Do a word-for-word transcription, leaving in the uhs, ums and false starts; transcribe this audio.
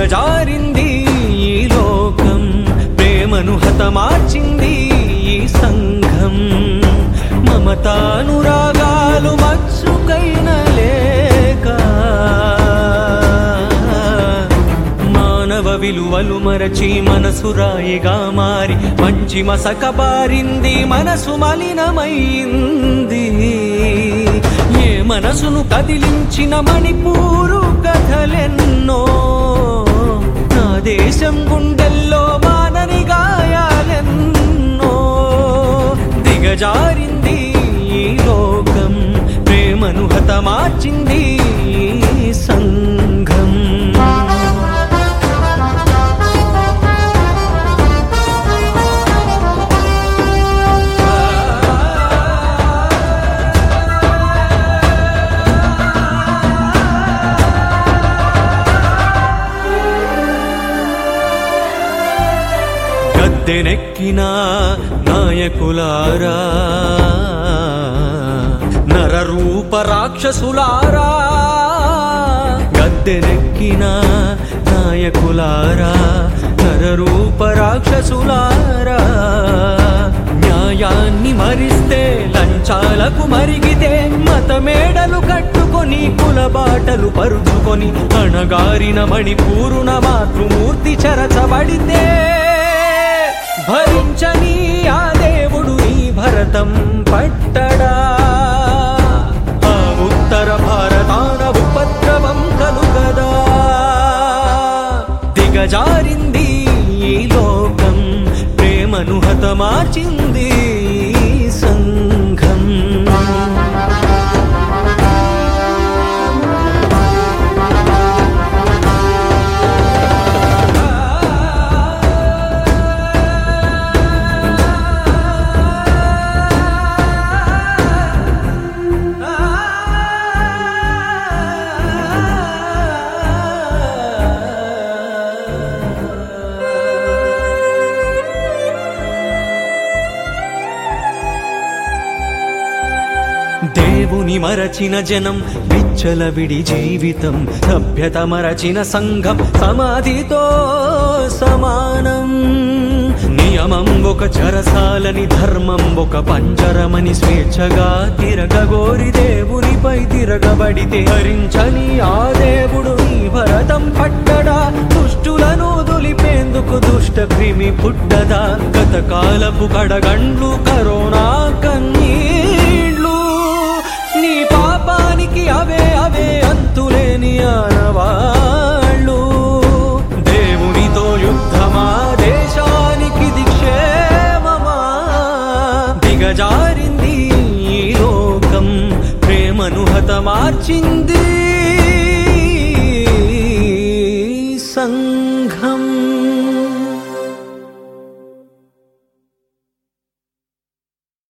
దిగజారింది ఈ లోకం, ప్రేమను హతమార్చింది ఈ సంఘం. మమతానురాగాలు మచ్చుకైన లేక మానవ విలువలు మరచి మనసు రాయిగా మారి మంచి మసక బారింది, మనసు మలినమైంది. ఏ మనసును కదిలించిన మణిపూరు కథలెన్నో, నా దేశం గుండెల్లో మానని గాయాలెన్నో. దిగజారింది ఈ లోకం, ప్రేమను హతమార్చింది ఈ సంఘం. గద్దెనెక్కిన నాయకులారా, నరరూప రాక్షసులారా. గద్దెనెక్కిన నాయకులారా, నరరూప రాక్షసులారా. న్యాయాన్ని మరిస్తే లంచాలకు మరిగితే, మతమేడలు కట్టుకొని కులబాటలు పరుచుకొని అణగారిన మణిపూరున మాతృమూర్తి చెరచబడితే, భరించని ఆ దేవుడు నీ భరతం పట్టడా. ఆ ఉత్తర భారతాన ఉపద్రవం కలుగదా. దిగజారింది ఈ లోకం, ప్రేమను హతమార్చింది ఈ సంఘం. దేవుని మరచిన జనం విచ్చలవిడి జీవితం, సభ్యత మరచిన సంఘం సమాధితో సమానం. నియమం ఒక చెరసాలని, ధర్మం ఒక పంజరమని స్వేచ్ఛగా తిరగగోరి దేవునిపై తిరగబడితే, హరించని ఆ దేవుడు నీ భరతం పట్టడా. దుష్టులను దులిపేందుకు దుష్ట క్రిమి పుట్టదా. గతకాలపు కడగండ్లు కరోనా కన్నీళ్ళు, నీ పాపానికి అవే అవే అంతులేని ఆనవాళ్ళు. దేవునితో యుద్ధమా, దేశానికి దిక్షేమమా. దిగజారింది ఈ లోకం, ప్రేమను హతమార్చింది